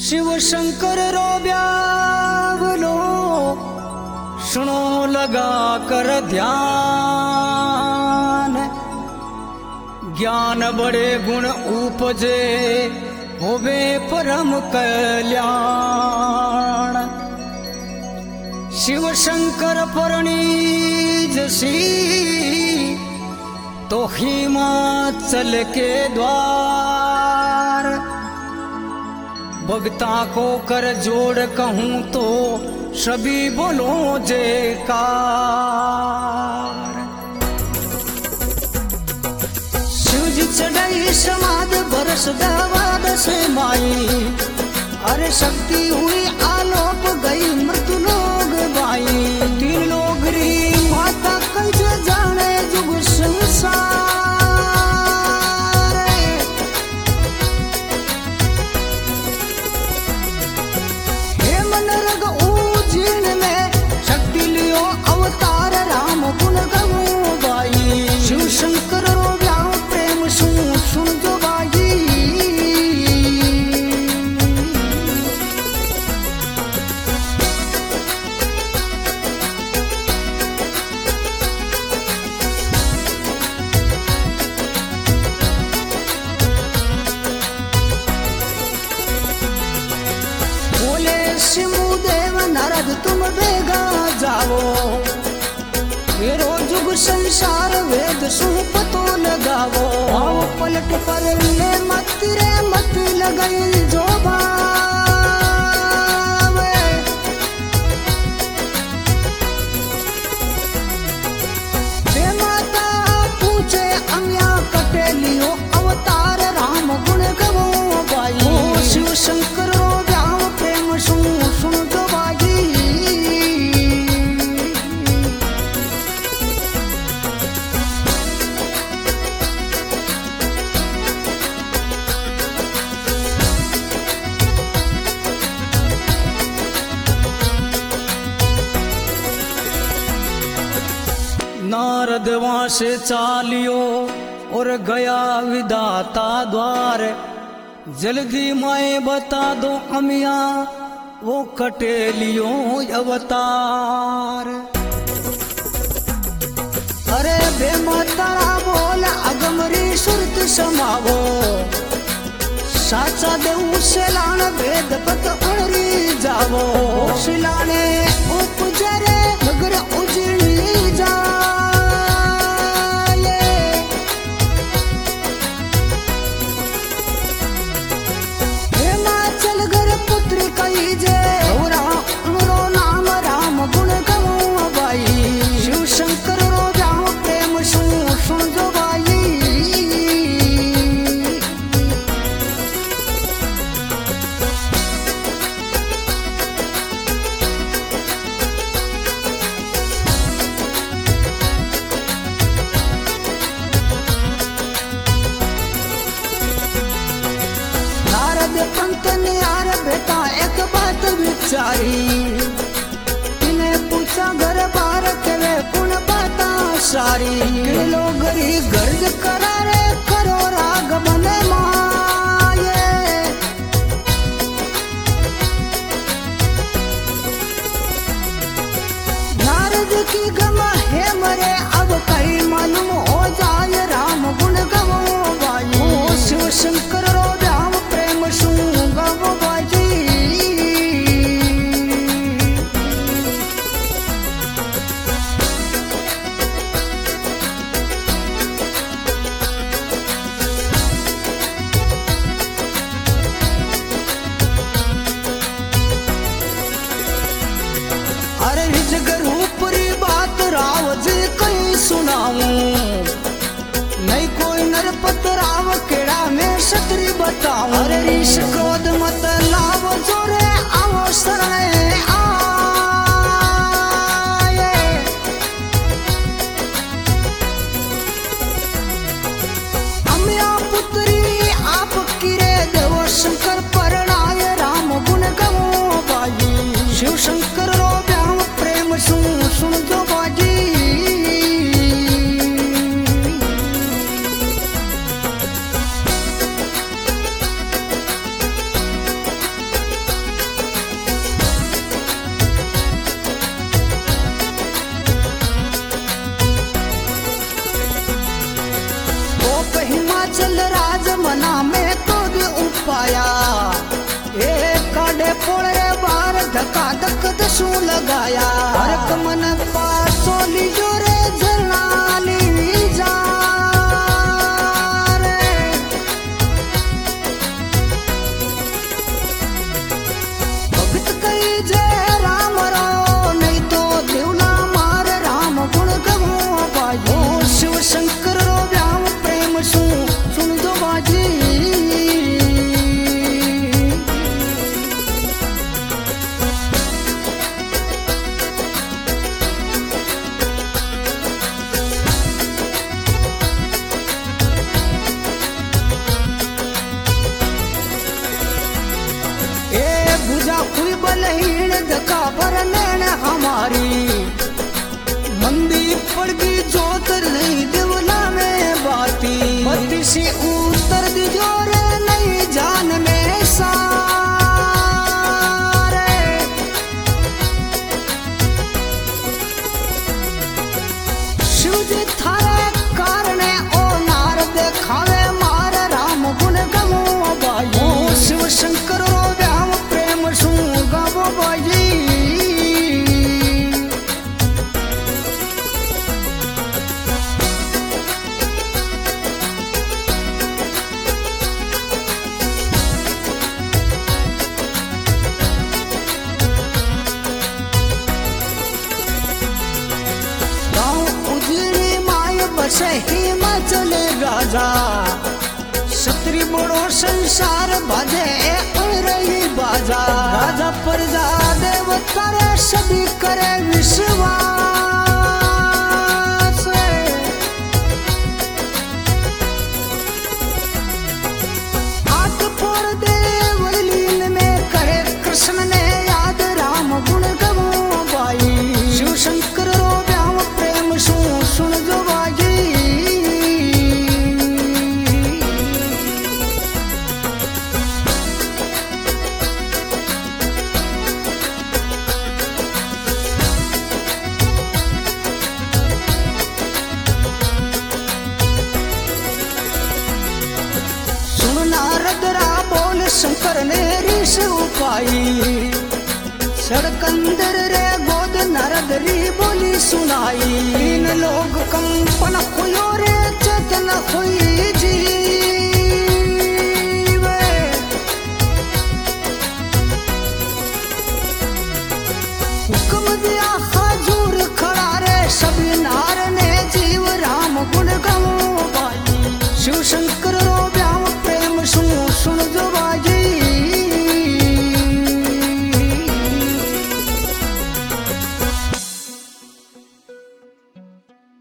शिव शंकर रो ब्यावलो सुनो लगा कर ध्यान। ज्ञान बड़े गुण उपजे होवे परम कल्याण। शिव शंकर परनीजसी तो हिमाचल के द्वार। भक्ता को कर जोड़ कहूं तो सभी बोलो जयकार। शिव जी चढ़ाई समाध बरस दवाद से माई। अरे शक्ति हुई आलोप गई मृत्यु लोग बाई। तीन लोग री माता कैसे जाने जुग संसार। हे मन रग उजीन में शक्ति लियो अवतार राम गुण गवो बाई। शिव शंकर रो व्याव प्रेम सुन जो बाई। शिवदेव नारद तुम बेगा जाओ। मेरो जुग संसार वेद सुन पतो लगावो। आओ पलट पर ले मत रे मत लगाई जो भावे। हे माता पूछे अम्या कटे लियो अवतार राम गुण गवो बाई। शिव शंकर रो व्याव प्रेम सुन जो बाई। नारद वहां से चालियो और गया विधाता द्वार। जल्दी माए बता दो अमिया वो कटेलियो अवतार। अरे बेमातारा बोल अगमरी सुरत समावो। साचा देव से लान भेद पत उड़री जावो। सिलाने उपजरे नगर उजड़ी जा। शिव शंकर रो जाओ प्रेम सुन जो बाई। नारद पंत ने यार बेटा एक बात विचारी। घर बार तेरे कुण पाता सारी। लोगरी गर्ज करारे करो राग बने माये। नारद की गमा है मरे अब कहीं मालूम हो जाए राम गुण गवो बाई। शिव शंकर रो राम प्रेम सुन गवो बाई। नहीं कोई नरपत राव केड़ा में क्षत्रि बताऊं। अरे ऋष क्रोध मत लाव जोरे आओ शरणे आए। अम्या पुत्री आप किरे देव शंकर परणाय राम गुण गवो बाई। शिव शंकर रो व्याव प्रेम सुन जो बाजी। कादक दसू लगाया हरक मन पासो लीजो रे झरना ली जा रे। भगत कही जय राम रो नहीं तो देवला मार राम गुण गवो बाजी। शिव शंकर रो व्याम प्रेम सु सुन दो बाजी। कोई बलहीन धक्का पर नैन हमारी मंदी पड़ गई जोतर नहीं देवला में बाती मती से उतर दी जोरे नहीं जान में सारे। शिव जी थारे कारणे ओ नार देखावे मार राम गुण गवो बाई। शिव शंकर रो व्याम प्रेम सु गवो बाई। बसे हिमाचल राजा क्षत्रि बड़ो संसार बाजे रही बाजा। राजा प्रजा देवता रे सभी करे विश्वास। आठ पोर देवलीन में करे कृष्ण ने याद राम गुण गवो बाई। शिव शंकर रो व्याम प्रेम सु सुन जो बाई। नारदरा बोल शंकर ने ऋष उपाई। सड़कंदर रे गोद नारदरी बोली सुनाई। तीन लोग कंपन हुयो रे चेतन हुई जीवे। हुक्म दिया हजूर खड़ा रे सभी नार ने जीव राम गुण गवो बाई। शिव